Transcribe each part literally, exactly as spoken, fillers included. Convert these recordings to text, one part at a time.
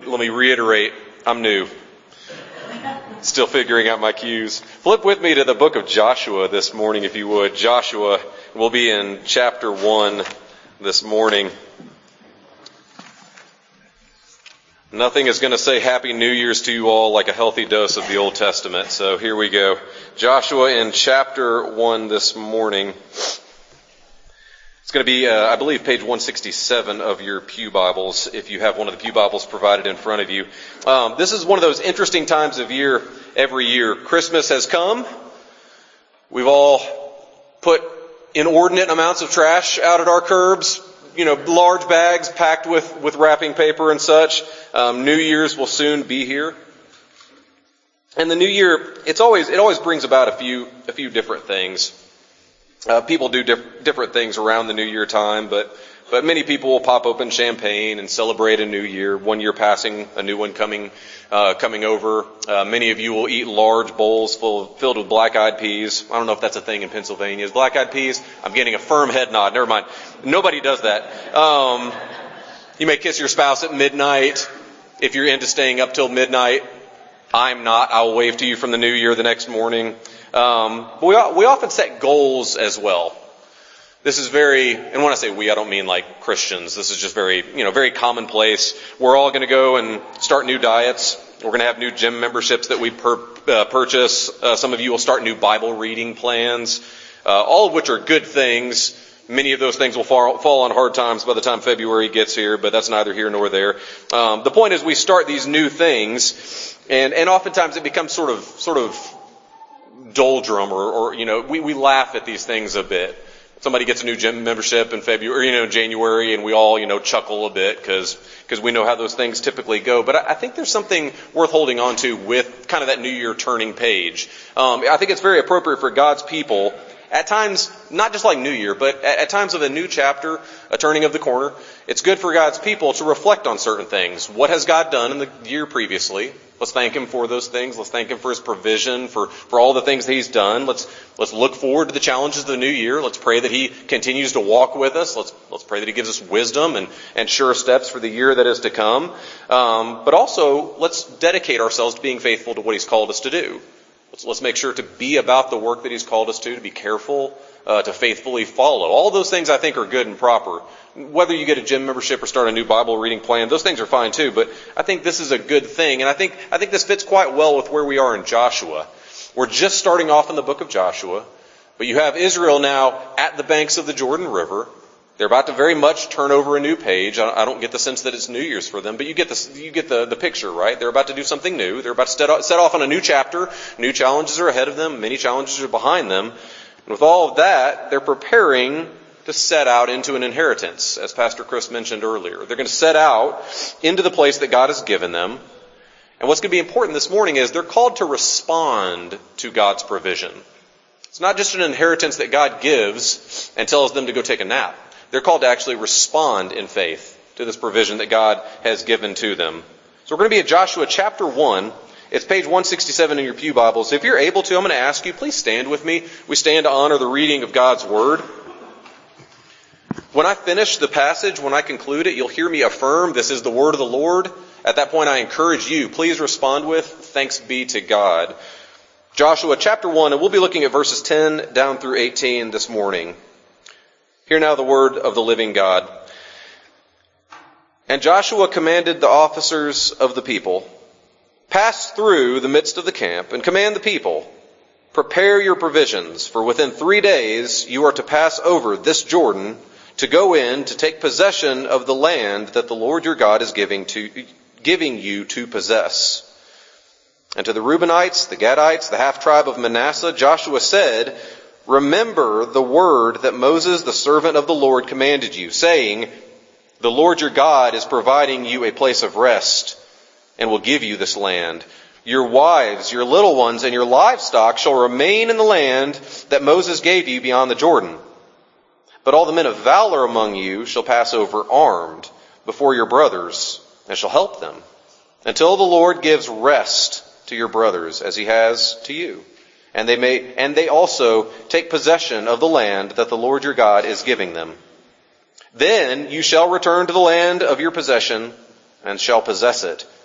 let me reiterate, I'm new. Still figuring out my cues. Flip with me to the book of Joshua this morning, if you would. Joshua, we'll be in chapter one this morning. Nothing is going to say Happy New Year's to you all like a healthy dose of the Old Testament. So here we go. Joshua in chapter one this morning. It's going to be, uh, I believe, page one sixty-seven of your pew Bibles, if you have one of the pew Bibles provided in front of you. Um, this is one of those interesting times of year every year. Christmas has come. We've all put inordinate amounts of trash out at our curbs. You know, large bags packed with, with wrapping paper and such. Um, New Year's will soon be here. And the New Year, it's always, it always brings about a few, a few different things. Uh, people do diff- different things around the New Year time, but, but many people will pop open champagne and celebrate a new year. One year passing, a new one coming, uh, coming over. Uh, many of you will eat large bowls full, filled with black-eyed peas. I don't know if that's a thing in Pennsylvania. Is black-eyed peas? I'm getting a firm head nod. Never mind. Nobody does that. Um, you may kiss your spouse at midnight if you're into staying up till midnight. I'm not. I'll wave to you from the new year the next morning. Um, but we, we often set goals as well. This is very, and when I say we, I don't mean like Christians. This is just very, you know, very commonplace. We're all going to go and start new diets. We're going to have new gym memberships that we per, uh, purchase. Uh, some of you will start new Bible reading plans, uh, all of which are good things. Many of those things will fall, fall on hard times by the time February gets here, but that's neither here nor there. Um, the point is we start these new things, and, and oftentimes it becomes sort of, sort of, doldrum or, or, you know, we, we laugh at these things a bit. Somebody gets a new gym membership in February, you know, January, and we all, you know, chuckle a bit because, because we know how those things typically go. But I, I think there's something worth holding on to with kind of that New Year turning page. Um, I think it's very appropriate for God's people at times, not just like New Year, but at, at times of a new chapter, a turning of the corner. It's good for God's people to reflect on certain things. What has God done in the year previously? Let's thank Him for those things. Let's thank Him for His provision, for, for all the things that He's done. Let's, let's look forward to the challenges of the new year. Let's pray that He continues to walk with us. Let's, let's pray that He gives us wisdom and, and sure steps for the year that is to come. Um, but also, let's dedicate ourselves to being faithful to what He's called us to do. Let's, let's make sure to be about the work that He's called us to, to be careful, uh, to faithfully follow. All those things I think are good and proper. Whether you get a gym membership or start a new Bible reading plan, those things are fine too, but I think this is a good thing, and I think I think this fits quite well with where we are in Joshua. We're just starting off in the book of Joshua, but you have Israel now at the banks of the Jordan River. They're about to very much turn over a new page. I don't get the sense that it's New Year's for them, but you get the, you get the, the picture, right? They're about to do something new. They're about to set off on a new chapter. New challenges are ahead of them. Many challenges are behind them. And with all of that, they're preparing to set out into an inheritance, as Pastor Chris mentioned earlier. They're going to set out into the place that God has given them. And what's going to be important this morning is they're called to respond to God's provision. It's not just an inheritance that God gives and tells them to go take a nap. They're called to actually respond in faith to this provision that God has given to them. So we're going to be at Joshua chapter one. It's page one sixty-seven in your pew Bibles. If you're able to, I'm going to ask you, please stand with me. We stand to honor the reading of God's Word. When I finish the passage, when I conclude it, you'll hear me affirm, this is the word of the Lord. At that point, I encourage you, please respond with, thanks be to God. Joshua chapter one, and we'll be looking at verses ten down through eighteen this morning. Hear now the word of the living God. And Joshua commanded the officers of the people, pass through the midst of the camp and command the people, prepare your provisions, for within three days you are to pass over this Jordan to go in to take possession of the land that the Lord your God is giving to, giving you to possess. And to the Reubenites, the Gadites, the half-tribe of Manasseh, Joshua said, remember the word that Moses, the servant of the Lord, commanded you, saying, the Lord your God is providing you a place of rest and will give you this land. Your wives, your little ones, and your livestock shall remain in the land that Moses gave you beyond the Jordan. But all the men of valor among you shall pass over armed before your brothers, and shall help them, until the Lord gives rest to your brothers, as He has to you. And they may, and they also take possession of the land that the Lord your God is giving them. Then you shall return to the land of your possession, and shall possess it,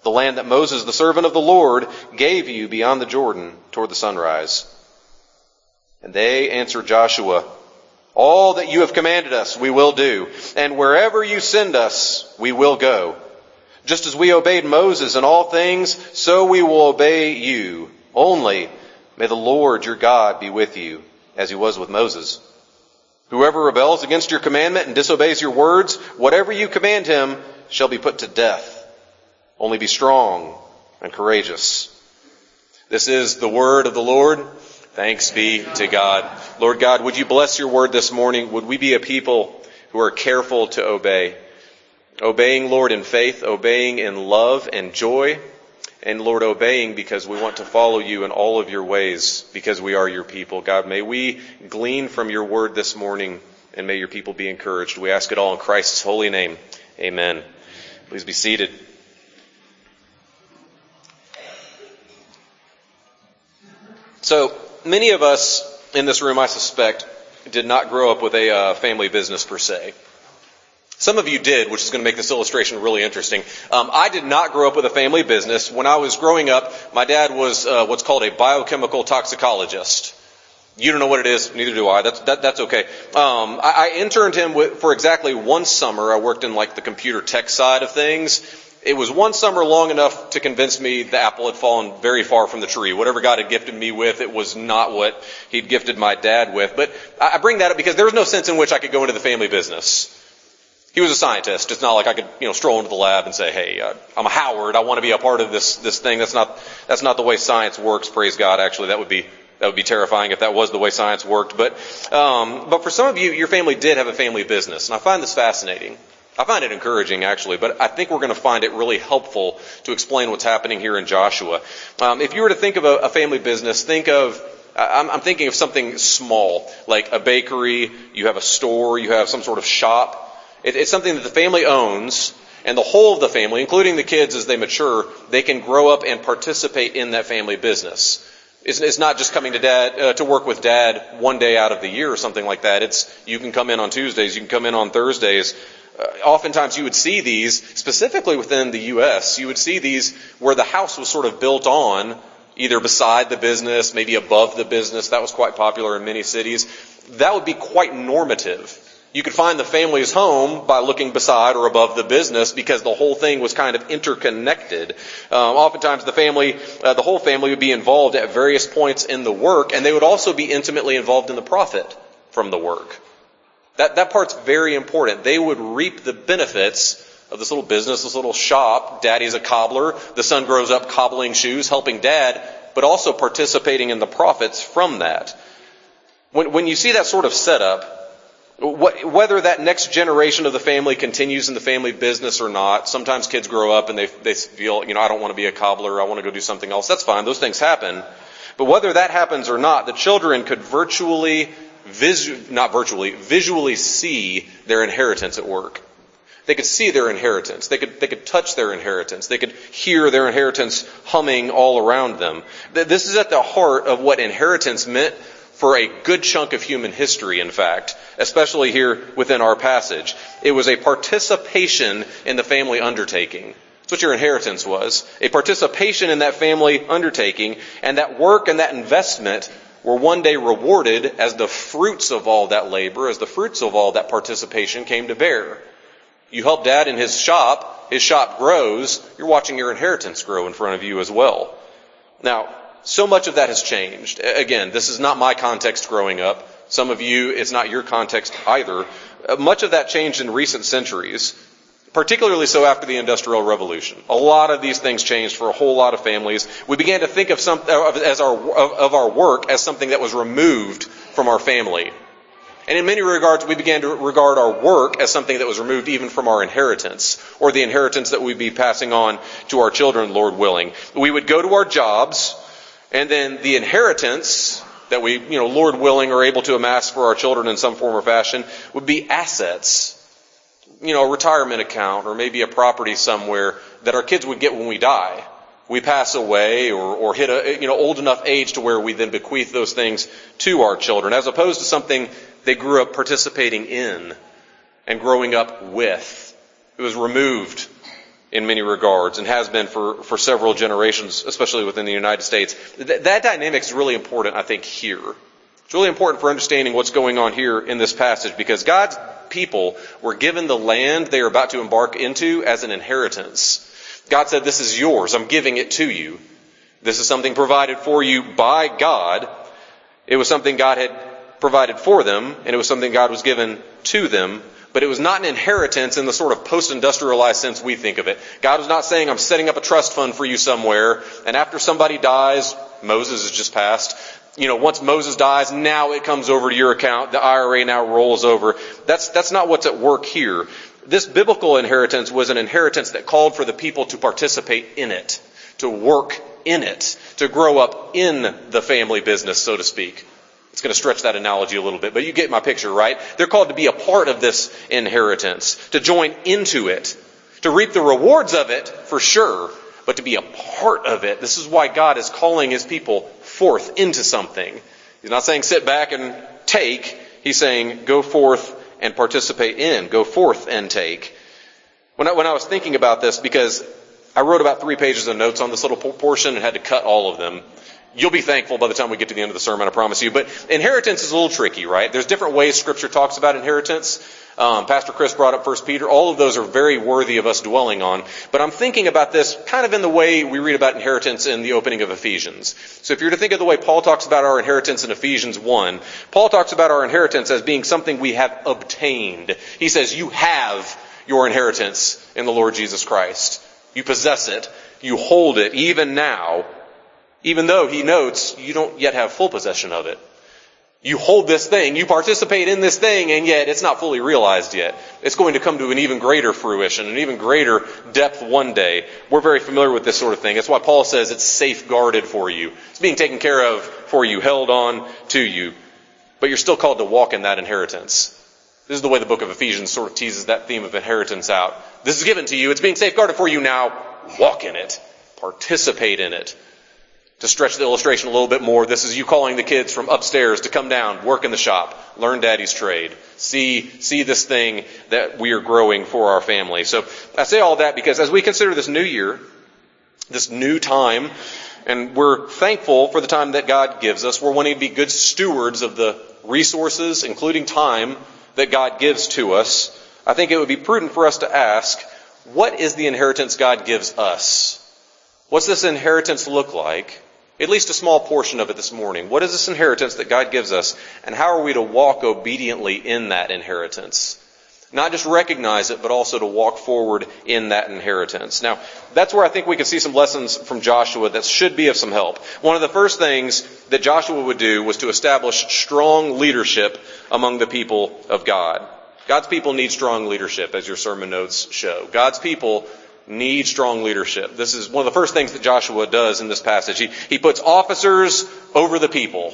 the land that Moses, the servant of the Lord, gave you beyond the Jordan toward the sunrise." And they answered Joshua, "All that you have commanded us we will do, and wherever you send us we will go. Just as we obeyed Moses in all things, so we will obey you. Only may the Lord your God be with you, as he was with Moses. Whoever rebels against your commandment and disobeys your words, whatever you command him shall be put to death. Only be strong and courageous." This is the word of the Lord. Thanks be to God. Lord God, would you bless your word this morning? Would we be a people who are careful to obey? Obeying, Lord, in faith, obeying in love and joy, and Lord, obeying because we want to follow you in all of your ways, because we are your people. God, may we glean from your word this morning, and may your people be encouraged. We ask it all in Christ's holy name. Amen. Please be seated. So, many of us in this room, I suspect, did not grow up with a uh, family business per se. Some of you did, which is going to make this illustration really interesting. Um, I did not grow up with a family business. When I was growing up, my dad was uh, what's called a biochemical toxicologist. You don't know what it is, neither do I. That's that, that's okay. Um, I, I interned him with, for exactly one summer. I worked in like the computer tech side of things. It was one summer long enough to convince me the apple had fallen very far from the tree. Whatever God had gifted me with, it was not what he'd gifted my dad with. But I bring that up because there was no sense in which I could go into the family business. He was a scientist. It's not like I could, you know, stroll into the lab and say, "Hey, uh, I'm a Howard. I want to be a part of this this thing." That's not that's not the way science works. Praise God. Actually, that would be that would be terrifying if that was the way science worked. But um, but for some of you, your family did have a family business, and I find this fascinating. I find it encouraging, actually, but I think we're going to find it really helpful to explain what's happening here in Joshua. Um, if you were to think of a, a family business, think of I'm, I'm thinking of something small, like a bakery. You have a store. You have some sort of shop. It, it's something that the family owns, and the whole of the family, including the kids as they mature, they can grow up and participate in that family business. It's, it's not just coming to dad uh, to work with dad one day out of the year or something like that. It's you can come in on Tuesdays, you can come in on Thursdays. Uh, oftentimes you would see these, specifically within the U S, you would see these where the house was sort of built on, either beside the business, maybe above the business. That was quite popular in many cities. That would be quite normative. You could find the family's home by looking beside or above the business because the whole thing was kind of interconnected. Um, oftentimes the family, uh, the whole family would be involved at various points in the work, and they would also be intimately involved in the profit from the work. That, that part's very important. They would reap the benefits of this little business, this little shop. Daddy's a cobbler. The son grows up cobbling shoes, helping dad, but also participating in the profits from that. When, when you see that sort of setup, whether that next generation of the family continues in the family business or not, sometimes kids grow up and they they feel, you know, I don't want to be a cobbler, I want to go do something else. That's fine, those things happen. But whether that happens or not, the children could virtually, visu- not virtually, visually see their inheritance at work. They could see their inheritance. They could they could touch their inheritance. They could hear their inheritance humming all around them. This is at the heart of what inheritance meant for a good chunk of human history, in fact, especially here within our passage. It was a participation in the family undertaking. That's what your inheritance was. A participation in that family undertaking, and that work and that investment were one day rewarded as the fruits of all that labor, as the fruits of all that participation came to bear. You help dad in his shop, his shop grows, you're watching your inheritance grow in front of you as well. Now, so much of that has changed. Again, this is not my context growing up. Some of you, it's not your context either. Much of that changed in recent centuries, particularly so after the Industrial Revolution. A lot of these things changed for a whole lot of families. We began to think of some of, as our, of, of our work as something that was removed from our family. And in many regards, we began to regard our work as something that was removed even from our inheritance, or the inheritance that we'd be passing on to our children, Lord willing. We would go to our jobs, and then the inheritance that we, you know, Lord willing, are able to amass for our children in some form or fashion would be assets. You know, a retirement account or maybe a property somewhere that our kids would get when we die. We pass away or, or hit a, you know, old enough age to where we then bequeath those things to our children, as opposed to something they grew up participating in and growing up with. It was removed in many regards and has been for, for several generations, especially within the United States. Th- that dynamic is really important, I think, here. It's really important for understanding what's going on here in this passage because God's people were given the land they are about to embark into as an inheritance. God said, this is yours. I'm giving it to you. This is something provided for you by God. It was something God had provided for them, and it was something God was given to them. But it was not an inheritance in the sort of post-industrialized sense we think of it. God was not saying, I'm setting up a trust fund for you somewhere, and after somebody dies, Moses has just passed, you know, once Moses dies, now it comes over to your account. The I R A now rolls over. That's, that's not what's at work here. This biblical inheritance was an inheritance that called for the people to participate in it, to work in it, to grow up in the family business, so to speak. It's going to stretch that analogy a little bit, but you get my picture, right? They're called to be a part of this inheritance, to join into it, to reap the rewards of it, for sure, but to be a part of it. This is why God is calling His people forth into something. He's not saying sit back and take. He's saying go forth and participate in. Go forth and take. When I, when I was thinking about this, because I wrote about three pages of notes on this little portion and had to cut all of them. You'll be thankful by the time we get to the end of the sermon, I promise you. But inheritance is a little tricky, right? There's different ways Scripture talks about inheritance. Um, Pastor Chris brought up First Peter. All of those are very worthy of us dwelling on. But I'm thinking about this kind of in the way we read about inheritance in the opening of Ephesians. So if you're to think of the way Paul talks about our inheritance in Ephesians one, Paul talks about our inheritance as being something we have obtained. He says, you have your inheritance in the Lord Jesus Christ. You possess it. You hold it even now. Even though he notes you don't yet have full possession of it. You hold this thing, you participate in this thing, and yet it's not fully realized yet. It's going to come to an even greater fruition, an even greater depth one day. We're very familiar with this sort of thing. That's why Paul says it's safeguarded for you. It's being taken care of for you, held on to you. But you're still called to walk in that inheritance. This is the way the book of Ephesians sort of teases that theme of inheritance out. This is given to you. It's being safeguarded for you now. Walk in it. Participate in it. To stretch the illustration a little bit more, this is you calling the kids from upstairs to come down, work in the shop, learn daddy's trade, see, see this thing that we are growing for our family. So I say all that because as we consider this new year, this new time, and we're thankful for the time that God gives us, we're wanting to be good stewards of the resources, including time, that God gives to us. I think it would be prudent for us to ask, what is the inheritance God gives us? What's this inheritance look like? At least a small portion of it this morning. What is this inheritance that God gives us, and how are we to walk obediently in that inheritance? Not just recognize it, but also to walk forward in that inheritance. Now, that's where I think we can see some lessons from Joshua that should be of some help. One of the first things that Joshua would do was to establish strong leadership among the people of God. God's people need strong leadership, as your sermon notes show. God's people need strong leadership. This is one of the first things that Joshua does in this passage. He, he puts officers over the people.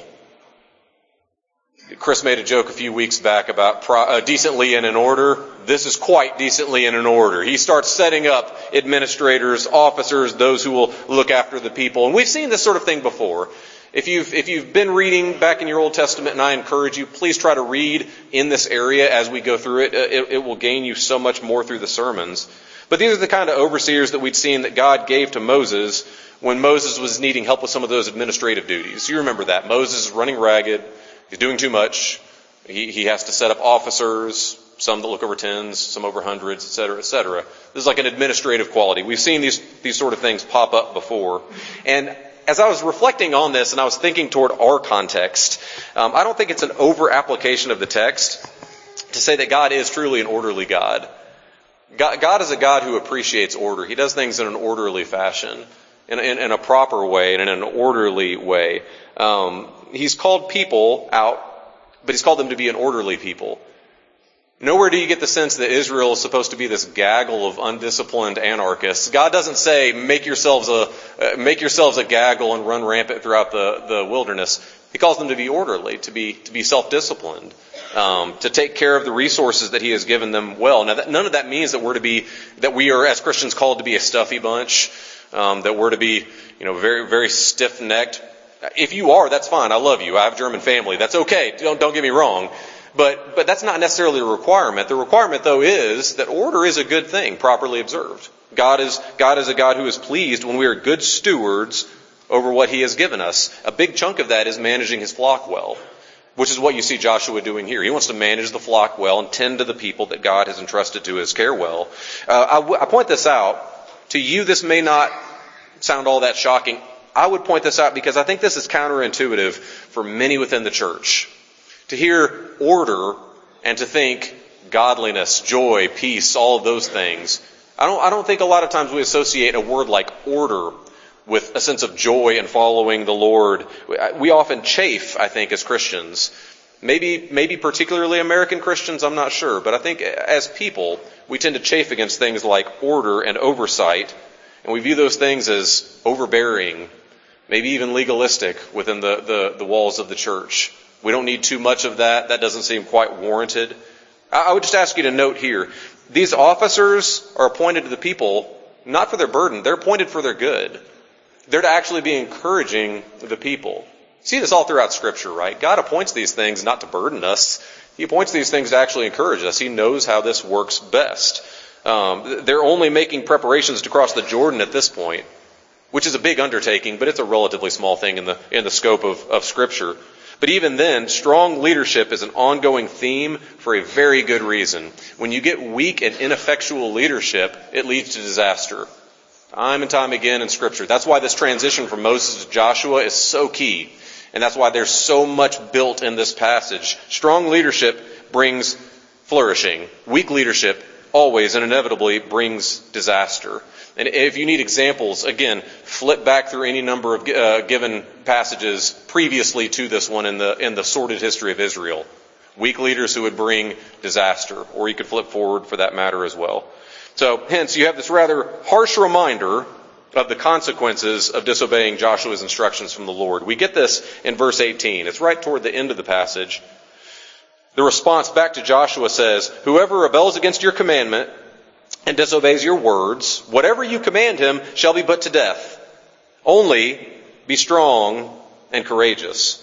Chris made a joke a few weeks back about pro, uh, decently and in order. This is quite decently and in order. He starts setting up administrators, officers, those who will look after the people. And we've seen this sort of thing before. If you've, if you've been reading back in your Old Testament, and I encourage you, please try to read in this area as we go through it. It, it will gain you so much more through the sermons. But these are the kind of overseers that we'd seen that God gave to Moses when Moses was needing help with some of those administrative duties. You remember that. Moses is running ragged. He's doing too much. He, he has to set up officers, some that look over tens, some over hundreds, et cetera, et cetera. This is like an administrative quality. We've seen these, these sort of things pop up before. And as I was reflecting on this and I was thinking toward our context, um, I don't think it's an over-application of the text to say that God is truly an orderly God. God, God is a God who appreciates order. He does things in an orderly fashion, in, in, in a proper way, and in an orderly way. Um, he's called people out, but he's called them to be an orderly people. Nowhere do you get the sense that Israel is supposed to be this gaggle of undisciplined anarchists. God doesn't say, make yourselves a, uh, make yourselves a gaggle and run rampant throughout the, the wilderness. He calls them to be orderly, to be, to be self-disciplined, um, to take care of the resources that he has given them well. Now, that, none of that means that we're to be, that we are as Christians called to be a stuffy bunch, um, that we're to be, you know, very, very stiff-necked. If you are, that's fine. I love you. I have a German family. That's okay. Don't, don't get me wrong. But, but that's not necessarily a requirement. The requirement, though, is that order is a good thing, properly observed. God is, God is a God who is pleased when we are good stewards over what he has given us. A big chunk of that is managing his flock well, which is what you see Joshua doing here. He wants to manage the flock well and tend to the people that God has entrusted to his care well. Uh, I, w- I point this out. To you, this may not sound all that shocking. I would point this out because I think this is counterintuitive for many within the church. To hear order and to think godliness, joy, peace, all of those things. I don't, I don't think a lot of times we associate a word like order with a sense of joy in following the Lord. We often chafe, I think, as Christians. Maybe, maybe particularly American Christians, I'm not sure. But I think as people, we tend to chafe against things like order and oversight. And we view those things as overbearing, maybe even legalistic within the, the, the walls of the church. We don't need too much of that. That doesn't seem quite warranted. I would just ask you to note here, these officers are appointed to the people not for their burden. They're appointed for their good. They're to actually be encouraging the people. See this all throughout Scripture, right? God appoints these things not to burden us. He appoints these things to actually encourage us. He knows how this works best. Um, they're only making preparations to cross the Jordan at this point, which is a big undertaking, but it's a relatively small thing in the in the scope of, of Scripture. But even then, strong leadership is an ongoing theme for a very good reason. When you get weak and ineffectual leadership, it leads to disaster. Time and time again in Scripture. That's why this transition from Moses to Joshua is so key. And that's why there's so much built in this passage. Strong leadership brings flourishing. Weak leadership always and inevitably brings disaster. And if you need examples, again, flip back through any number of uh, given passages previously to this one in the in the sordid history of Israel. Weak leaders who would bring disaster. Or you could flip forward for that matter as well. So, hence, you have this rather harsh reminder of the consequences of disobeying Joshua's instructions from the Lord. We get this in verse eighteen. It's right toward the end of the passage. The response back to Joshua says, "Whoever rebels against your commandment and disobeys your words, whatever you command him shall be put to death. Only be strong and courageous."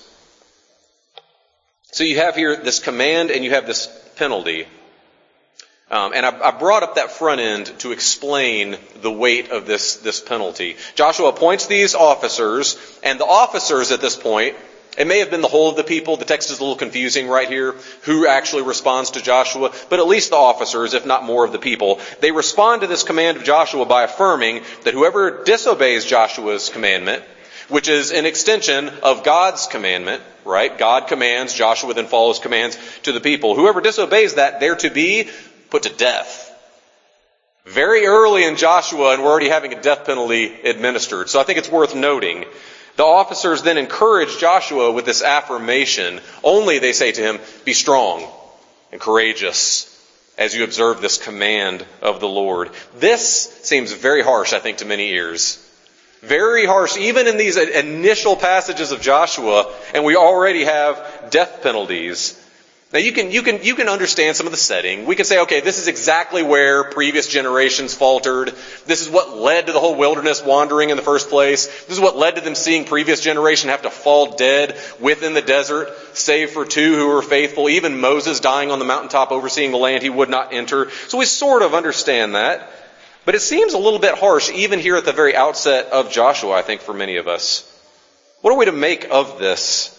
So you have here this command and you have this penalty. Um, and I, I brought up that front end to explain the weight of this, this penalty. Joshua appoints these officers, and the officers at this point, it may have been the whole of the people. The text is a little confusing right here, who actually responds to Joshua, but at least the officers, if not more of the people. They respond to this command of Joshua by affirming that whoever disobeys Joshua's commandment, which is an extension of God's commandment, right? God commands, Joshua then follows commands to the people. Whoever disobeys that, they're to be put to death. Very early in Joshua, and we're already having a death penalty administered. So I think it's worth noting. The officers then encourage Joshua with this affirmation. Only, they say to him, be strong and courageous as you observe this command of the Lord. This seems very harsh, I think, to many ears. Very harsh, even in these initial passages of Joshua, and we already have death penalties. Now you can, you can, you can understand some of the setting. We can say, okay, this is exactly where previous generations faltered. This is what led to the whole wilderness wandering in the first place. This is what led to them seeing previous generation have to fall dead within the desert, save for two who were faithful. Even Moses dying on the mountaintop overseeing the land he would not enter. So we sort of understand that. But it seems a little bit harsh even here at the very outset of Joshua, I think, for many of us. What are we to make of this?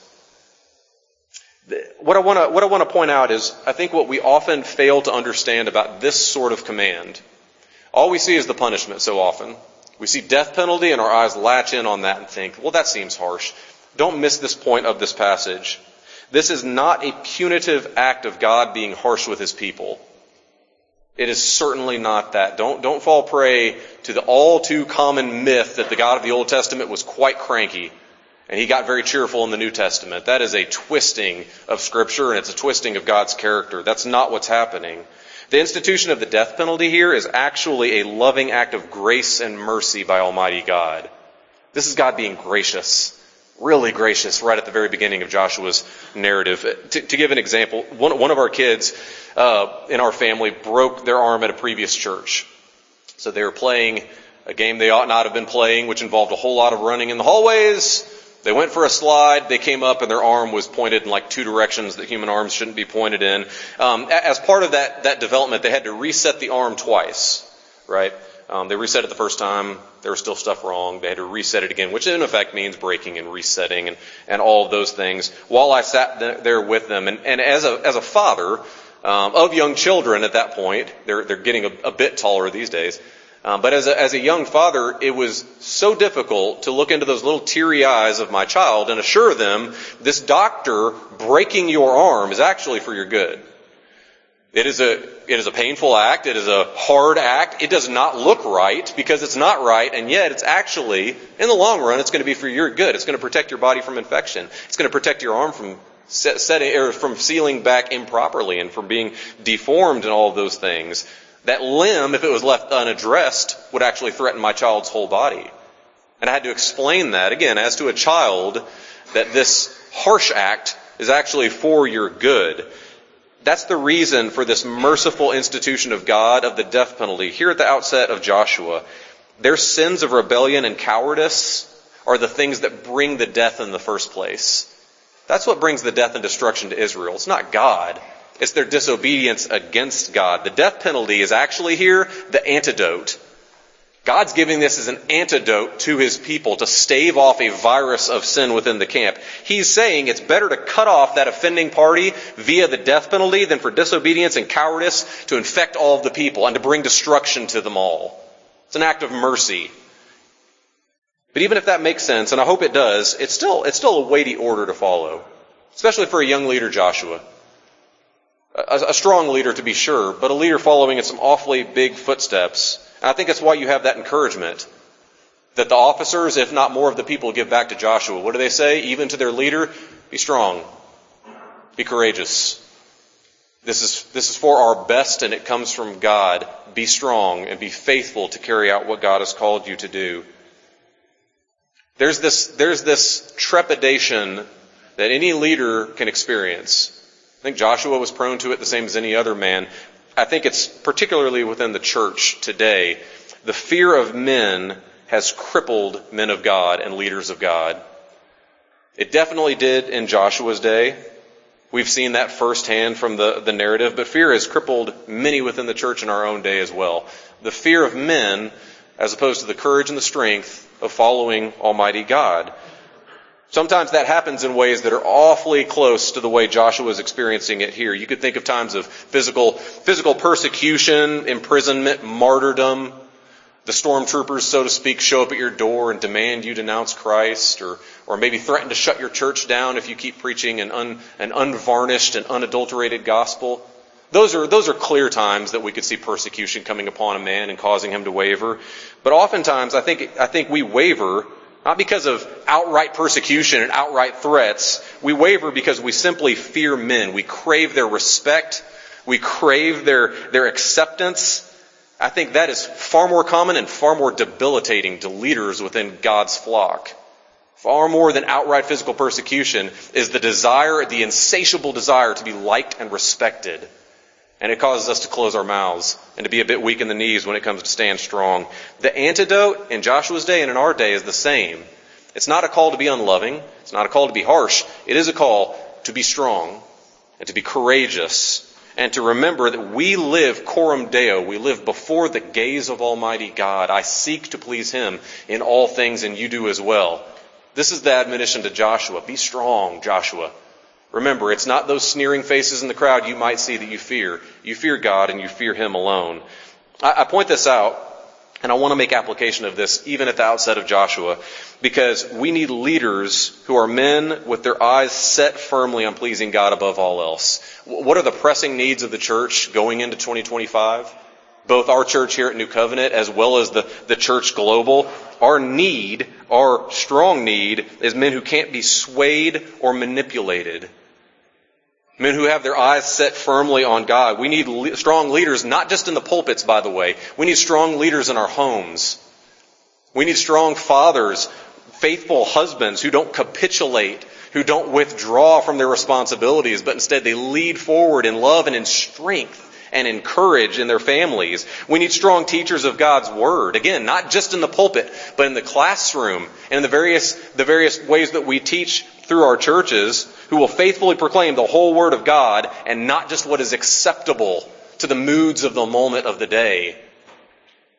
What I want to what I want to point out is, I think what we often fail to understand about this sort of command, all we see is the punishment so often. We see death penalty and our eyes latch in on that and think, well, that seems harsh. Don't miss this point of this passage. This is not a punitive act of God being harsh with his people. It is certainly not that. Don't, don't fall prey to the all too common myth that the God of the Old Testament was quite cranky. And he got very cheerful in the New Testament. That is a twisting of Scripture, and it's a twisting of God's character. That's not what's happening. The institution of the death penalty here is actually a loving act of grace and mercy by Almighty God. This is God being gracious, really gracious, right at the very beginning of Joshua's narrative. To, to give an example, one, one of our kids uh, in our family broke their arm at a previous church. So they were playing a game they ought not have been playing, which involved a whole lot of running in the hallways. They went for a slide, they came up, and their arm was pointed in like two directions that human arms shouldn't be pointed in. Um, as part of that, that development, they had to reset the arm twice, right? Um, they reset it the first time. There was still stuff wrong. They had to reset it again, which in effect means breaking and resetting and, and all of those things. While I sat th- there with them, and, and as a as a father um, of young children at that point, they're they're getting a, a bit taller these days. Um, but as a, as a young father, it was so difficult to look into those little teary eyes of my child and assure them this doctor breaking your arm is actually for your good. It is a it is a painful act. It is a hard act. It does not look right because it's not right, and yet it's actually, in the long run, it's going to be for your good. It's going to protect your body from infection. It's going to protect your arm from set, setting or from sealing back improperly and from being deformed and all of those things. That limb, if it was left unaddressed, would actually threaten my child's whole body. And I had to explain that, again, as to a child, that this harsh act is actually for your good. That's the reason for this merciful institution of God of the death penalty. Here at the outset of Joshua, their sins of rebellion and cowardice are the things that bring the death in the first place. That's what brings the death and destruction to Israel. It's not God. It's their disobedience against God. The death penalty is actually here the antidote. God's giving this as an antidote to His people to stave off a virus of sin within the camp. He's saying it's better to cut off that offending party via the death penalty than for disobedience and cowardice to infect all of the people and to bring destruction to them all. It's an act of mercy. But even if that makes sense, and I hope it does, it's still, it's still a weighty order to follow, especially for a young leader, Joshua. A, a strong leader, to be sure, but a leader following in some awfully big footsteps. And I think that's why you have that encouragement that the officers, if not more of the people, give back to Joshua. What do they say? Even to their leader, be strong, be courageous. This is, this is for our best, and it comes from God. Be strong and be faithful to carry out what God has called you to do. There's this, there's this trepidation that any leader can experience. I think Joshua was prone to it the same as any other man. I think it's particularly within the church today. The fear of men has crippled men of God and leaders of God. It definitely did in Joshua's day. We've seen that firsthand from the, the narrative, but fear has crippled many within the church in our own day as well. The fear of men as opposed to the courage and the strength of following Almighty God. Sometimes that happens in ways that are awfully close to the way Joshua is experiencing it here. You could think of times of physical, physical persecution, imprisonment, martyrdom. The stormtroopers, so to speak, show up at your door and demand you denounce Christ, or, or maybe threaten to shut your church down if you keep preaching an, un, an unvarnished and unadulterated gospel. Those are, those are clear times that we could see persecution coming upon a man and causing him to waver. But oftentimes, I think, I think we waver not because of outright persecution and outright threats. We waver because we simply fear men. We crave their respect. We crave their, their acceptance. I think that is far more common and far more debilitating to leaders within God's flock. Far more than outright physical persecution is the desire, the insatiable desire to be liked and respected. And it causes us to close our mouths and to be a bit weak in the knees when it comes to stand strong. The antidote in Joshua's day and in our day is the same. It's not a call to be unloving. It's not a call to be harsh. It is a call to be strong and to be courageous and to remember that we live coram Deo. We live before the gaze of Almighty God. I seek to please Him in all things, and you do as well. This is the admonition to Joshua. Be strong, Joshua. Remember, it's not those sneering faces in the crowd you might see that you fear. You fear God and you fear Him alone. I, I point this out, and I want to make application of this even at the outset of Joshua, because we need leaders who are men with their eyes set firmly on pleasing God above all else. What are the pressing needs of the church going into twenty twenty-five? Both our church here at New Covenant as well as the, the church global. Our need, our strong need, is men who can't be swayed or manipulated. Men who have their eyes set firmly on God. We need le- strong leaders, not just in the pulpits, by the way. We need strong leaders in our homes. We need strong fathers, faithful husbands who don't capitulate, who don't withdraw from their responsibilities, but instead they lead forward in love and in strength and in courage in their families. We need strong teachers of God's Word. Again, not just in the pulpit, but in the classroom and in the various, the various ways that we teach through our churches, who will faithfully proclaim the whole Word of God and not just what is acceptable to the moods of the moment of the day.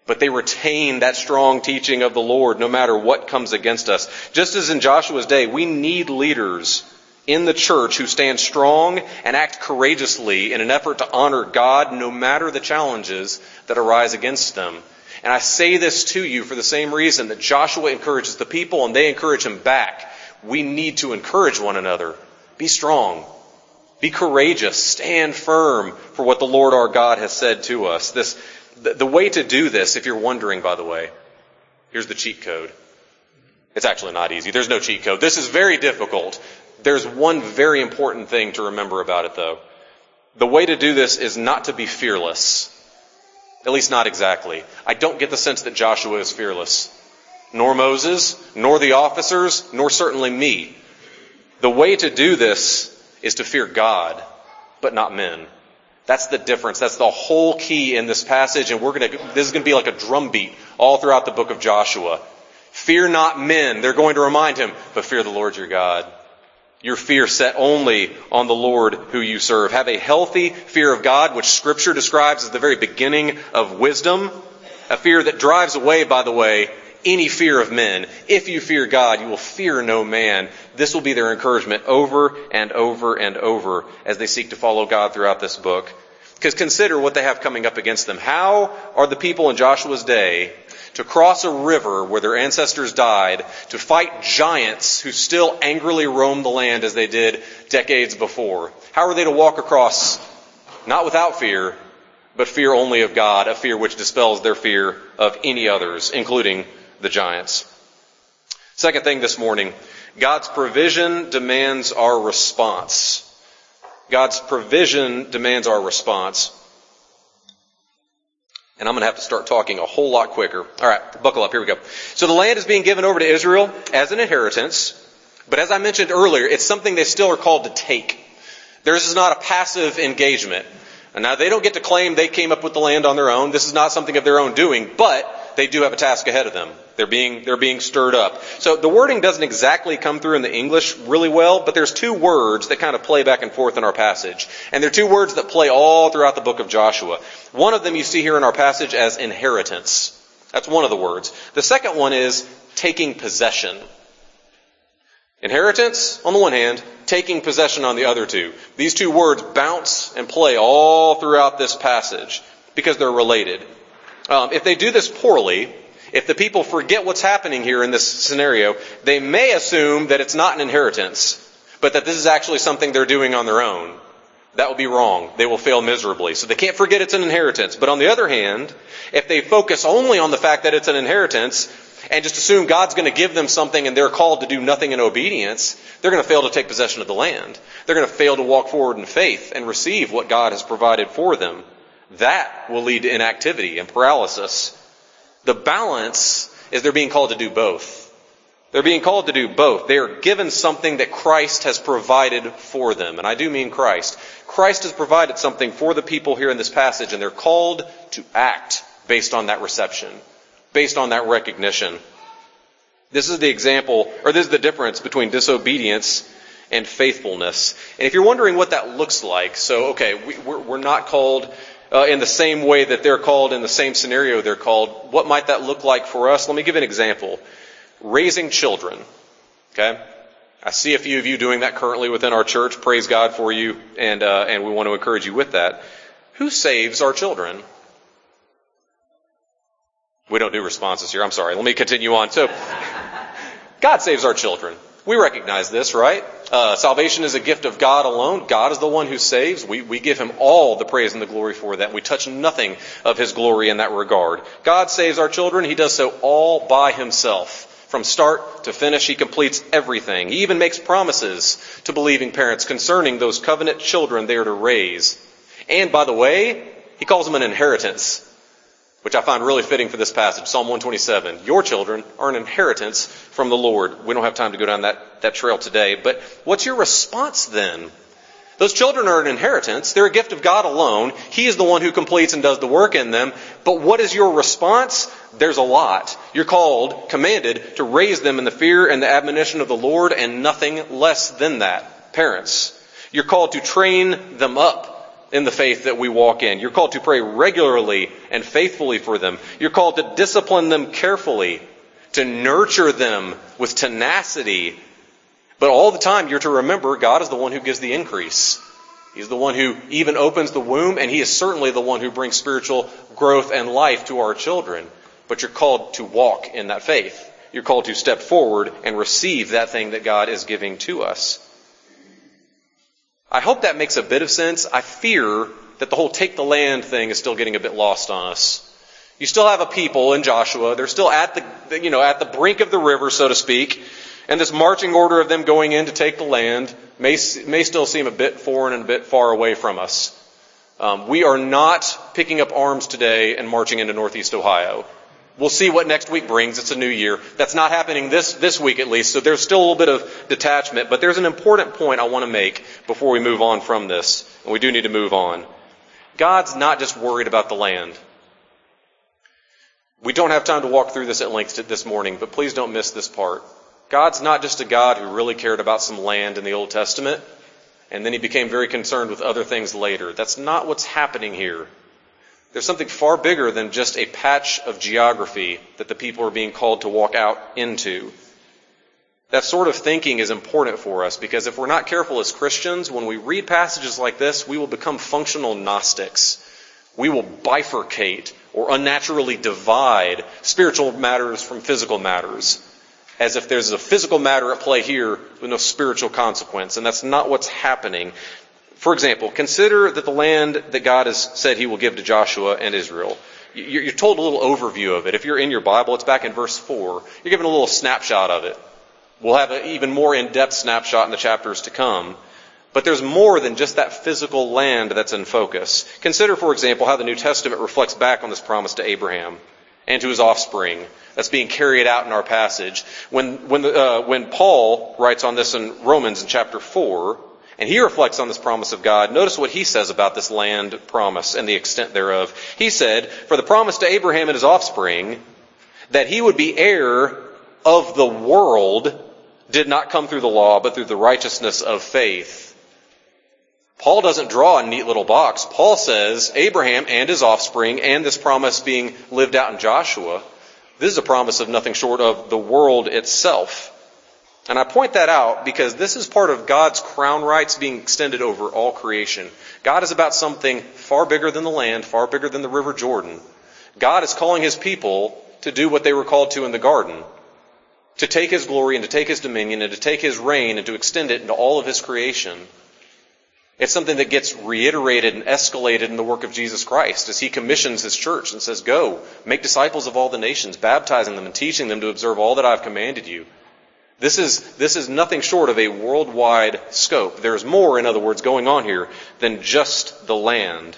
But they retain that strong teaching of the Lord no matter what comes against us. Just as in Joshua's day, we need leaders in the church who stand strong and act courageously in an effort to honor God no matter the challenges that arise against them. And I say this to you for the same reason that Joshua encourages the people and they encourage him back. We need to encourage one another. Be strong. Be courageous. Stand firm for what the Lord our God has said to us. This, the, the way to do this, if you're wondering, by the way, here's the cheat code. It's actually not easy. There's no cheat code. This is very difficult. There's one very important thing to remember about it, though. The way to do this is not to be fearless. At least not exactly. I don't get the sense that Joshua is fearless. Nor Moses, nor the officers, nor certainly me. The way to do this is to fear God, but not men. That's the difference. That's the whole key in this passage, and we're going to, this is going to be like a drumbeat all throughout the book of Joshua. Fear not men. They're going to remind him, but fear the Lord your God. Your fear set only on the Lord who you serve. Have a healthy fear of God, which Scripture describes as the very beginning of wisdom. A fear that drives away, by the way, any fear of men. If you fear God, you will fear no man. This will be their encouragement over and over and over as they seek to follow God throughout this book. Because consider what they have coming up against them. How are the people in Joshua's day to cross a river where their ancestors died, to fight giants who still angrily roam the land as they did decades before? How are they to walk across, not without fear, but fear only of God, a fear which dispels their fear of any others, including the giants? Second thing this morning, God's provision demands our response. God's provision demands our response. And I'm going to have to start talking a whole lot quicker. All right, buckle up. Here we go. So the land is being given over to Israel as an inheritance. But as I mentioned earlier, it's something they still are called to take. Theirs is not a passive engagement. And now they don't get to claim they came up with the land on their own. This is not something of their own doing, but they do have a task ahead of them. They're being, they're being stirred up. So the wording doesn't exactly come through in the English really well, but there's two words that kind of play back and forth in our passage. And they're two words that play all throughout the book of Joshua. One of them you see here in our passage as inheritance. That's one of the words. The second one is taking possession. Inheritance on the one hand, taking possession on the other two. These two words bounce and play all throughout this passage because they're related. Um, if they do this poorly, if the people forget what's happening here in this scenario, they may assume that it's not an inheritance, but that this is actually something they're doing on their own. That will be wrong. They will fail miserably. So they can't forget it's an inheritance. But on the other hand, if they focus only on the fact that it's an inheritance and just assume God's going to give them something and they're called to do nothing in obedience, they're going to fail to take possession of the land. They're going to fail to walk forward in faith and receive what God has provided for them. That will lead to inactivity and paralysis. The balance is they're being called to do both. They're being called to do both. They are given something that Christ has provided for them. And I do mean Christ. Christ has provided something for the people here in this passage, and they're called to act based on that reception, based on that recognition. This is the example, or this is the difference between disobedience and faithfulness. And if you're wondering what that looks like, so, okay, we, we're, we're not called uh, in the same way that they're called, in the same scenario they're called. What might that look like for us? Let me give an example. Raising children. Okay? I see a few of you doing that currently within our church. Praise God for you, and uh, and we want to encourage you with that. Who saves our children? We don't do responses here. I'm sorry. Let me continue on. So, God saves our children. We recognize this, right? Uh, salvation is a gift of God alone. God is the one who saves. We, we give Him all the praise and the glory for that. We touch nothing of His glory in that regard. God saves our children. He does so all by Himself. From start to finish, He completes everything. He even makes promises to believing parents concerning those covenant children they are to raise. And by the way, He calls them an inheritance, which I find really fitting for this passage. Psalm one twenty-seven. Your children are an inheritance from the Lord. We don't have time to go down that, that trail today. But what's your response then? Those children are an inheritance. They're a gift of God alone. He is the one who completes and does the work in them. But what is your response? There's a lot. You're called, commanded, to raise them in the fear and the admonition of the Lord, and nothing less than that. Parents, you're called to train them up. in the faith that we walk in. You're called to pray regularly and faithfully for them. You're called to discipline them carefully, to nurture them with tenacity. But all the time you're to remember God is the one who gives the increase. He's the one who even opens the womb, and He is certainly the one who brings spiritual growth and life to our children. But you're called to walk in that faith. You're called to step forward and receive that thing that God is giving to us. I hope that makes a bit of sense. I fear that the whole take the land thing is still getting a bit lost on us. You still have a people in Joshua. They're still at the, you know, at the brink of the river, so to speak. And this marching order of them going in to take the land may, may still seem a bit foreign and a bit far away from us. Um, we are not picking up arms today and marching into Northeast Ohio. We'll see what next week brings. It's a new year. That's not happening this, this week at least, so there's still a little bit of detachment. But there's an important point I want to make before we move on from this, and we do need to move on. God's not just worried about the land. We don't have time to walk through this at length this morning, but please don't miss this part. God's not just a God who really cared about some land in the Old Testament, and then He became very concerned with other things later. That's not what's happening here. There's something far bigger than just a patch of geography that the people are being called to walk out into. That sort of thinking is important for us because if we're not careful as Christians, when we read passages like this, we will become functional Gnostics. We will bifurcate or unnaturally divide spiritual matters from physical matters, as if there's a physical matter at play here with no spiritual consequence. And that's not what's happening. For example, consider that the land that God has said He will give to Joshua and Israel. You're told a little overview of it. If you're in your Bible, it's back in verse four. You're given a little snapshot of it. We'll have an even more in-depth snapshot in the chapters to come. But there's more than just that physical land that's in focus. Consider, for example, how the New Testament reflects back on this promise to Abraham and to his offspring that's being carried out in our passage. When, when, the, uh, when Paul writes on this in Romans in chapter four, and he reflects on this promise of God, notice what he says about this land promise and the extent thereof. He said, "For the promise to Abraham and his offspring, that he would be heir of the world, did not come through the law, but through the righteousness of faith." Paul doesn't draw a neat little box. Paul says Abraham and his offspring and this promise being lived out in Joshua, this is a promise of nothing short of the world itself. And I point that out because this is part of God's crown rights being extended over all creation. God is about something far bigger than the land, far bigger than the River Jordan. God is calling His people to do what they were called to in the garden, to take His glory and to take His dominion and to take His reign and to extend it into all of His creation. It's something that gets reiterated and escalated in the work of Jesus Christ as He commissions His church and says, "Go, make disciples of all the nations, baptizing them and teaching them to observe all that I have commanded you." This is, this is nothing short of a worldwide scope. There's more, in other words, going on here than just the land.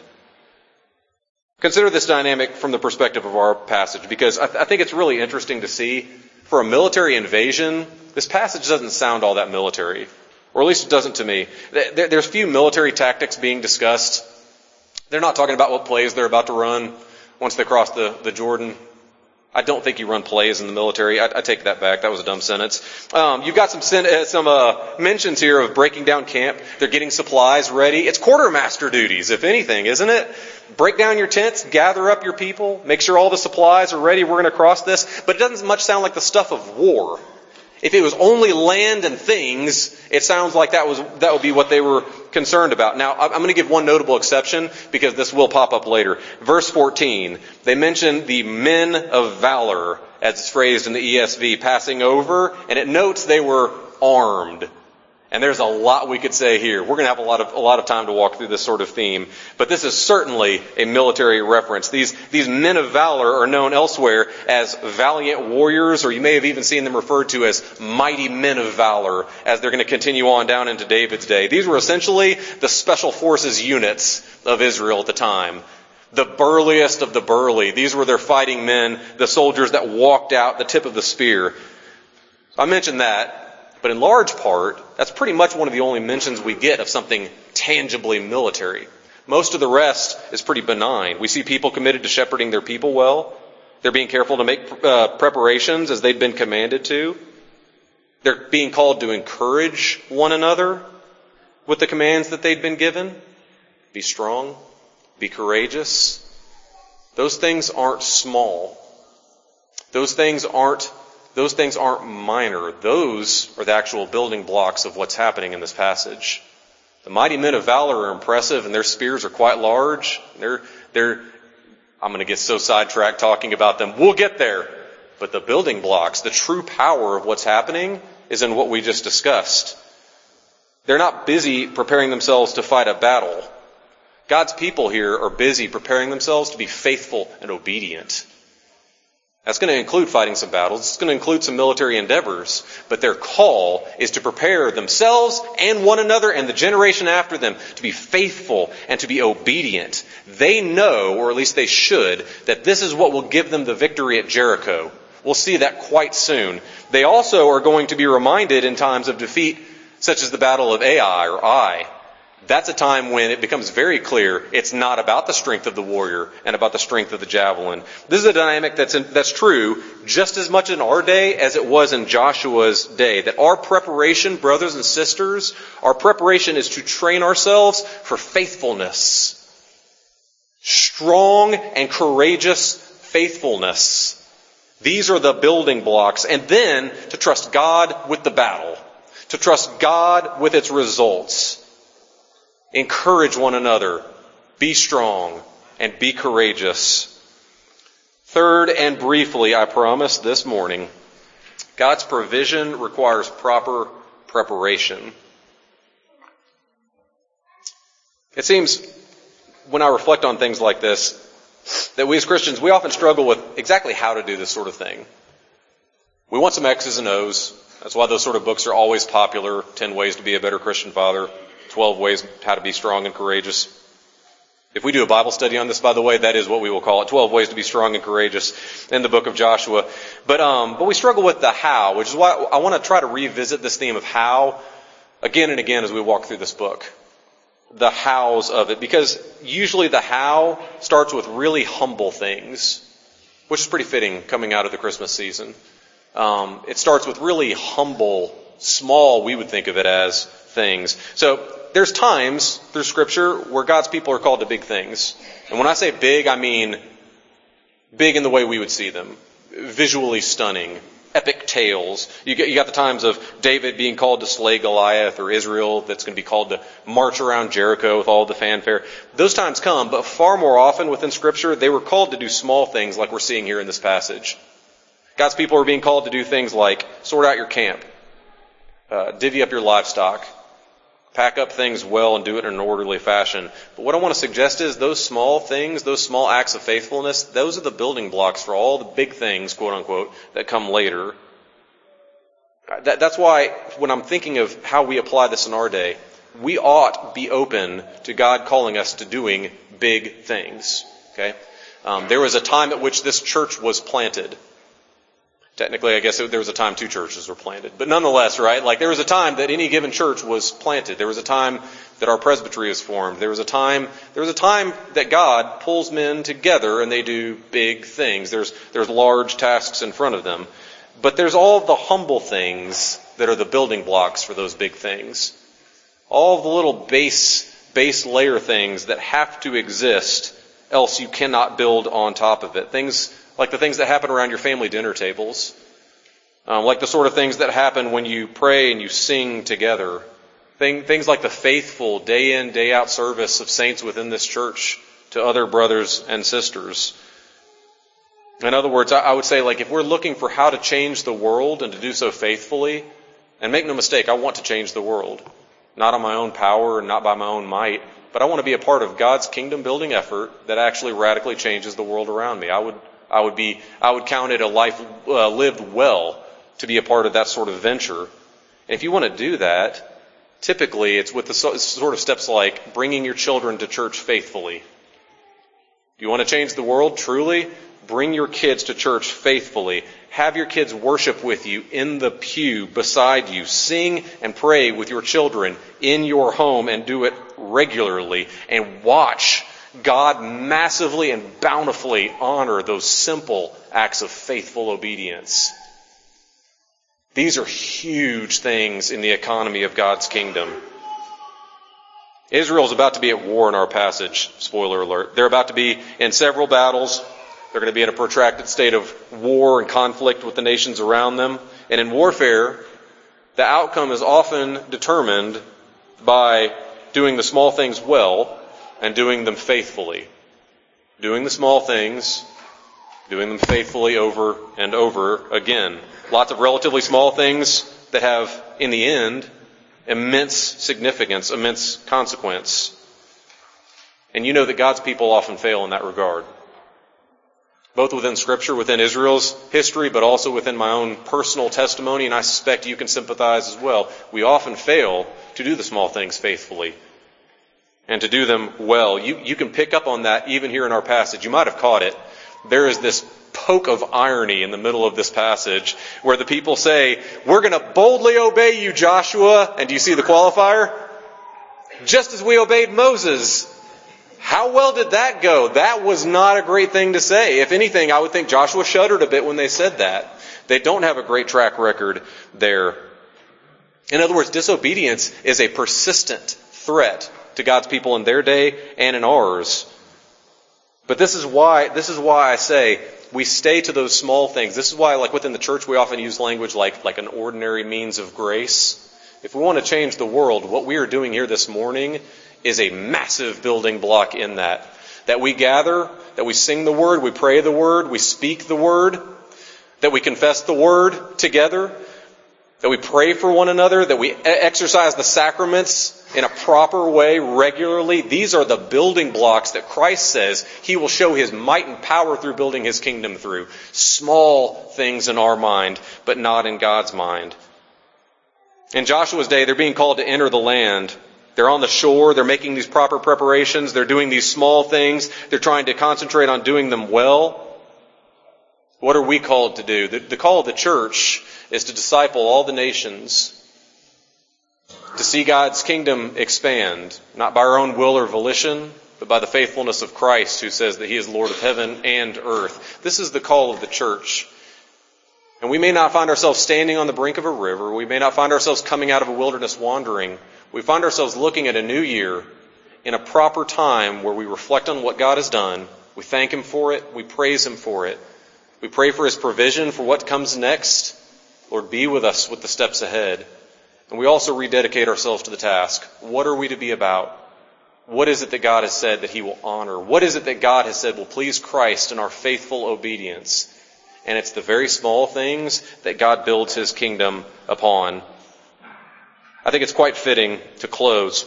Consider this dynamic from the perspective of our passage, because I, th- I think it's really interesting to see. For a military invasion, this passage doesn't sound all that military, or at least it doesn't to me. There, there's few military tactics being discussed. They're not talking about what plays they're about to run once they cross the, the Jordan. I don't think you run plays in the military. I, I take that back. That was a dumb sentence. Um, you've got some uh, some uh, mentions here of breaking down camp. They're getting supplies ready. It's quartermaster duties, if anything, isn't it? Break down your tents, gather up your people, make sure all the supplies are ready. We're going to cross this. But it doesn't much sound like the stuff of war. If it was only land and things, it sounds like that was that would be what they were concerned about. Now, I'm going to give one notable exception because this will pop up later. Verse fourteen, they mention the men of valor, as it's phrased in the E S V, passing over, and it notes they were armed. And there's a lot we could say here. We're going to have a lot of a lot of time to walk through this sort of theme. But this is certainly a military reference. These, these men of valor are known elsewhere as valiant warriors, or you may have even seen them referred to as mighty men of valor, as they're going to continue on down into David's day. These were essentially the special forces units of Israel at the time. The burliest of the burly. These were their fighting men, the soldiers that walked out the tip of the spear. I mentioned that. But in large part, that's pretty much one of the only mentions we get of something tangibly military. Most of the rest is pretty benign. We see people committed to shepherding their people well. They're being careful to make uh, preparations as they've been commanded to. They're being called to encourage one another with the commands that they've been given. be strong, be courageous. Those things aren't small. Those things aren't, those things aren't minor. Those are the actual building blocks of what's happening in this passage. The mighty men of valor are impressive, and their spears are quite large. They're, they're, I'm going to get so sidetracked talking about them. We'll get there. But the building blocks, the true power of what's happening is in what we just discussed. They're not busy preparing themselves to fight a battle. God's people here are busy preparing themselves to be faithful and obedient. That's going to include fighting some battles. It's going to include some military endeavors. But their call is to prepare themselves and one another and the generation after them to be faithful and to be obedient. They know, or at least they should, that this is what will give them the victory at Jericho. We'll see that quite soon. They also are going to be reminded in times of defeat, such as the Battle of Ai or Ai. That's a time when it becomes very clear it's not about the strength of the warrior and about the strength of the javelin. This is a dynamic that's in, that's true just as much in our day as it was in Joshua's day. That our preparation, brothers and sisters, our preparation is to train ourselves for faithfulness. Strong and courageous faithfulness. These are the building blocks. And then to trust God with the battle. To trust God with its results. Encourage one another. Be strong and be courageous. Third and briefly, I promise this morning, God's provision requires proper preparation. It seems, when I reflect on things like this, that we as Christians, we often struggle with exactly how to do this sort of thing. We want some X's and O's. That's why those sort of books are always popular. Ten Ways to Be a Better Christian Father. Twelve Ways How to Be Strong and Courageous. If we do a Bible study on this, by the way, that is what we will call it. Twelve Ways to Be Strong and Courageous in the book of Joshua. But, um, but we struggle with the how, which is why I want to try to revisit this theme of how again and again as we walk through this book. The hows of it. Because usually the how starts with really humble things, which is pretty fitting coming out of the Christmas season. Um, it starts with really humble, small, we would think of it as, things. So there's times through Scripture where God's people are called to big things. And when I say big, I mean big in the way we would see them. Visually stunning. Epic tales. You get, you got the times of David being called to slay Goliath, or Israel that's going to be called to march around Jericho with all the fanfare. Those times come, but far more often within Scripture, they were called to do small things like we're seeing here in this passage. God's people are being called to do things like sort out your camp, uh, divvy up your livestock, pack up things well and do it in an orderly fashion. But what I want to suggest is those small things, those small acts of faithfulness, those are the building blocks for all the big things, quote unquote, that come later. That, that's why when I'm thinking of how we apply this in our day, we ought be open to God calling us to doing big things. Okay? Um, there was a time at which this church was planted. Technically, I guess there was a time two churches were planted. But nonetheless, right, like there was a time that any given church was planted. There was a time that our presbytery was formed. There was a time, there was a time that God pulls men together and they do big things. There's, there's large tasks in front of them. But there's all the humble things that are the building blocks for those big things. All the little base, base layer things that have to exist, else you cannot build on top of it. Things like the things that happen around your family dinner tables. Um, like the sort of things that happen when you pray and you sing together. Thing, things like the faithful day in, day out service of saints within this church to other brothers and sisters. In other words, I, I would say, like, if we're looking for how to change the world and to do so faithfully, and make no mistake, I want to change the world. Not on my own power and not by my own might, but I want to be a part of God's kingdom building effort that actually radically changes the world around me. I would I would be, I would count it a life uh, lived well to be a part of that sort of venture. And if you want to do that, typically it's with the so, sort of steps like bringing your children to church faithfully. Do you want to change the world truly? Bring your kids to church faithfully. Have your kids worship with you in the pew beside you. Sing and pray with your children in your home and do it regularly. And watch God massively and bountifully honor those simple acts of faithful obedience. These are huge things in the economy of God's kingdom. Israel's about to be at war in our passage. Spoiler alert. They're about to be in several battles. They're going to be in a protracted state of war and conflict with the nations around them. And in warfare, the outcome is often determined by doing the small things well and doing them faithfully. Doing the small things, doing them faithfully over and over again. Lots of relatively small things that have, in the end, immense significance, immense consequence. And you know that God's people often fail in that regard. Both within Scripture, within Israel's history, but also within my own personal testimony, and I suspect you can sympathize as well. We often fail to do the small things faithfully and to do them well. You, you can pick up on that even here in our passage. You might have caught it. There is this poke of irony in the middle of this passage where the people say, we're going to boldly obey you, Joshua. And do you see the qualifier? Just as we obeyed Moses. How well did that go? That was not a great thing to say. If anything, I would think Joshua shuddered a bit when they said that. They don't have a great track record there. In other words, disobedience is a persistent threat to God's people in their day and in ours. But this is why, this is why I say we stay to those small things. This is why, like within the church, we often use language like, like an ordinary means of grace. If we want to change the world, what we are doing here this morning is a massive building block in that. That we gather, that we sing the Word, we pray the Word, we speak the Word, that we confess the Word together, that we pray for one another, that we exercise the sacraments in a proper way regularly. These are the building blocks that Christ says He will show His might and power through building His kingdom through. Small things in our mind, but not in God's mind. In Joshua's day, they're being called to enter the land. They're on the shore. They're making these proper preparations. They're doing these small things. They're trying to concentrate on doing them well. What are we called to do? The, the call of the church is to disciple all the nations, to see God's kingdom expand, not by our own will or volition, but by the faithfulness of Christ, who says that He is Lord of heaven and earth. This is the call of the church. And we may not find ourselves standing on the brink of a river. We may not find ourselves coming out of a wilderness wandering. We find ourselves looking at a new year in a proper time where we reflect on what God has done. We thank Him for it. We praise Him for it. We pray for His provision for what comes next. Lord, be with us with the steps ahead. And we also rededicate ourselves to the task. What are we to be about? What is it that God has said that He will honor? What is it that God has said will please Christ in our faithful obedience? And it's the very small things that God builds His kingdom upon. I think it's quite fitting to close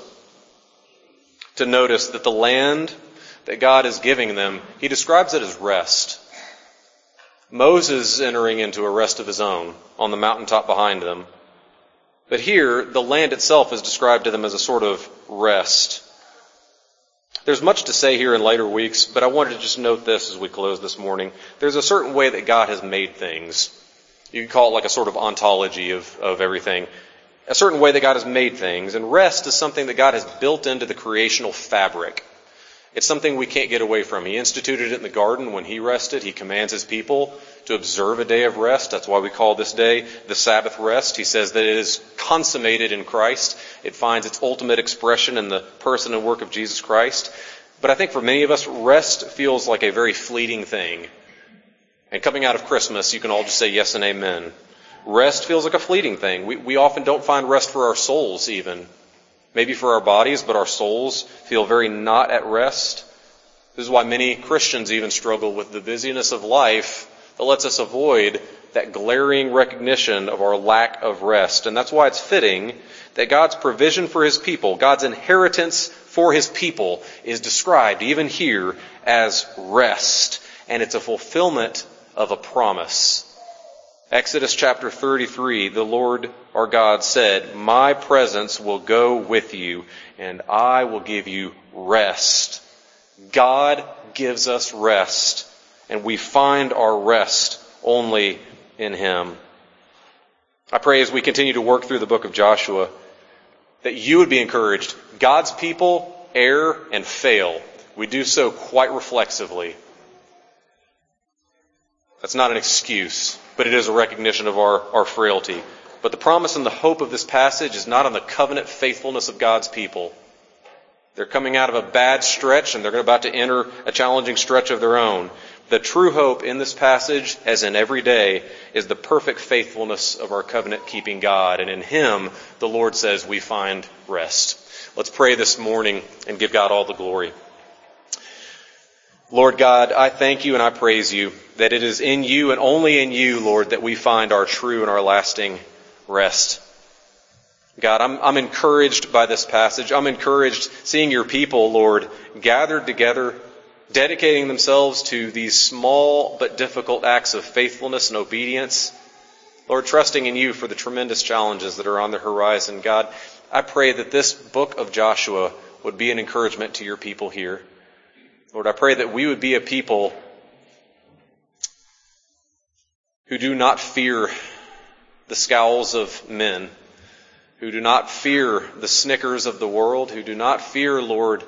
to notice that the land that God is giving them, He describes it as rest. Moses is entering into a rest of his own on the mountaintop behind them. But here, the land itself is described to them as a sort of rest. There's much to say here in later weeks, but I wanted to just note this as we close this morning. There's a certain way that God has made things. You could call it like a sort of ontology of, of everything. A certain way that God has made things. And rest is something that God has built into the creational fabric. It's something we can't get away from. He instituted it in the garden when He rested. He commands His people to observe a day of rest. That's why we call this day the Sabbath rest. He says that it is consummated in Christ. It finds its ultimate expression in the person and work of Jesus Christ. But I think for many of us, rest feels like a very fleeting thing. And coming out of Christmas, you can all just say yes and amen. Rest feels like a fleeting thing. We, we often don't find rest for our souls even. Maybe for our bodies, but our souls feel very not at rest. This is why many Christians even struggle with the busyness of life that lets us avoid that glaring recognition of our lack of rest. And that's why it's fitting that God's provision for His people, God's inheritance for His people, is described even here as rest. And it's a fulfillment of a promise. Exodus chapter thirty-three, the Lord our God said, "My presence will go with you, and I will give you rest." God gives us rest, and we find our rest only in Him. I pray as we continue to work through the book of Joshua, that you would be encouraged. God's people err and fail. We do so quite reflexively. That's not an excuse, but it is a recognition of our, our frailty. But the promise and the hope of this passage is not on the covenant faithfulness of God's people. They're coming out of a bad stretch, and they're about to enter a challenging stretch of their own. The true hope in this passage, as in every day, is the perfect faithfulness of our covenant-keeping God. And in Him, the Lord says, we find rest. Let's pray this morning and give God all the glory. Lord God, I thank you and I praise you that it is in you and only in you, Lord, that we find our true and our lasting rest. God, I'm, I'm encouraged by this passage. I'm encouraged seeing your people, Lord, gathered together, dedicating themselves to these small but difficult acts of faithfulness and obedience. Lord, trusting in you for the tremendous challenges that are on the horizon. God, I pray that this book of Joshua would be an encouragement to your people here. Lord, I pray that we would be a people who do not fear the scowls of men, who do not fear the snickers of the world, who do not fear, Lord,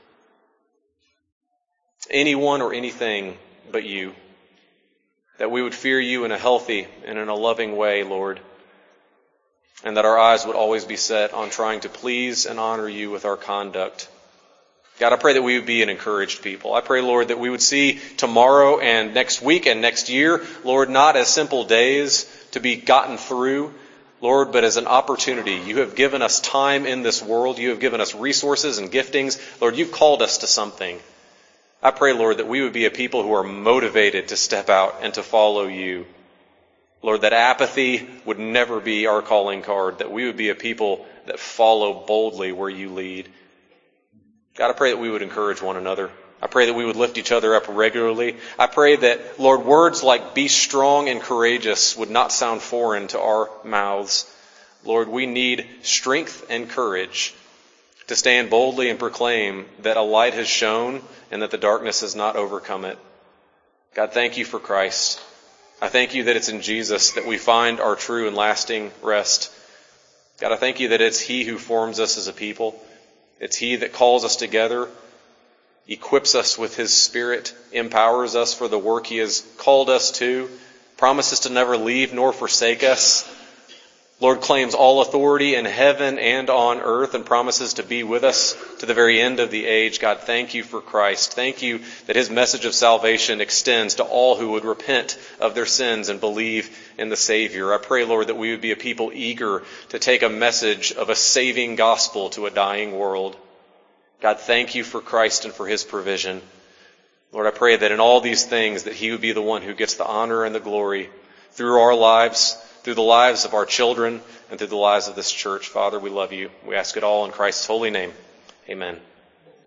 anyone or anything but you. That we would fear you in a healthy and in a loving way, Lord. And that our eyes would always be set on trying to please and honor you with our conduct. God, I pray that we would be an encouraged people. I pray, Lord, that we would see tomorrow and next week and next year, Lord, not as simple days to be gotten through, Lord, but as an opportunity. You have given us time in this world. You have given us resources and giftings. Lord, you've called us to something. I pray, Lord, that we would be a people who are motivated to step out and to follow you. Lord, that apathy would never be our calling card, that we would be a people that follow boldly where you lead. God, I pray that we would encourage one another. I pray that we would lift each other up regularly. I pray that, Lord, words like be strong and courageous would not sound foreign to our mouths. Lord, we need strength and courage to stand boldly and proclaim that a light has shone and that the darkness has not overcome it. God, thank you for Christ. I thank you that it's in Jesus that we find our true and lasting rest. God, I thank you that it's He who forms us as a people. It's He that calls us together, equips us with His Spirit, empowers us for the work He has called us to, promises to never leave nor forsake us. Lord, claims all authority in heaven and on earth and promises to be with us to the very end of the age. God, thank you for Christ. Thank you that His message of salvation extends to all who would repent of their sins and believe in the Savior. I pray, Lord, that we would be a people eager to take a message of a saving gospel to a dying world. God, thank you for Christ and for His provision. Lord, I pray that in all these things that He would be the one who gets the honor and the glory through our lives, through the lives of our children, and through the lives of this church. Father, we love you. We ask it all in Christ's holy name. Amen.